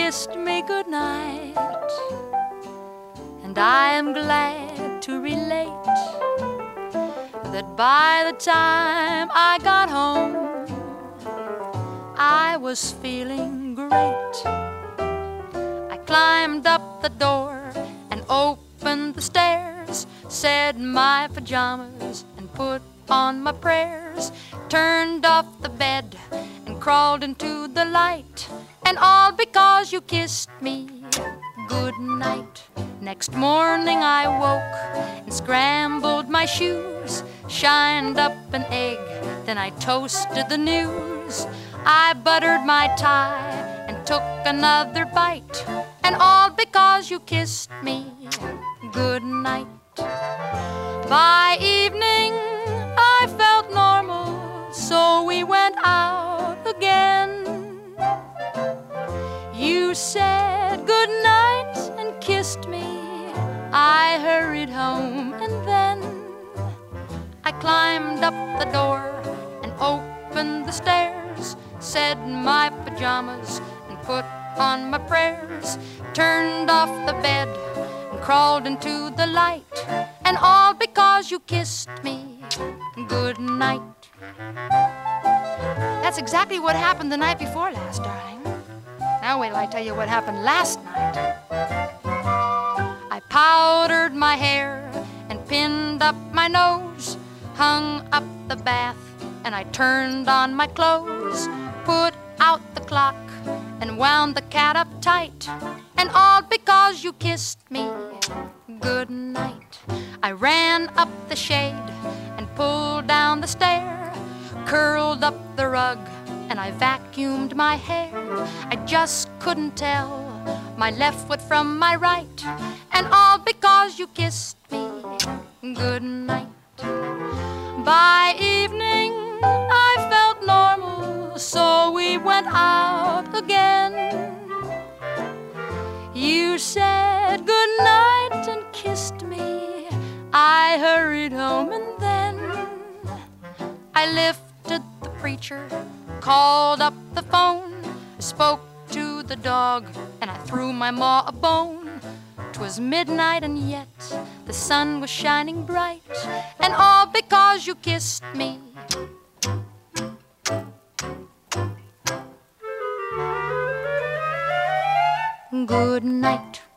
kissed me goodnight. And I am glad to relate that by the time I got home, I was feeling great. I climbed up the door and opened the stairs, said my pajamas and put on my prayers, turned off the bed and crawled into the light, and all because you kissed me good night. Next morning I woke and scrambled my shoes, shined up an egg, then I toasted the news. I buttered my tie and took another bite, and all because you kissed me good night. By evening I felt normal, so we went out again. You said good night and kissed me. I hurried home, and then I climbed up the door and opened the stairs, said my pajamas and put on my prayers, turned off the bed and crawled into the light, and all because you kissed me good night. That's exactly what happened the night before last, darling. Now wait till I tell you what happened last night. I powdered my hair and pinned up my nose, hung up the bath and I turned on my clothes, put out the clock and wound the cat up tight, and all because you kissed me good night. I ran up the shade and pulled down the stair, curled up the rug and I vacuumed my hair. I just couldn't tell my left foot from my right, and all because you kissed me good night. By evening I felt normal, so we went out again. You said good night and kissed me. I hurried home, and then I lifted the preacher, called up the phone, spoke to the dog, and I threw my maw a bone. 'Twas midnight and yet the sun was shining bright, and all because you kissed me good night.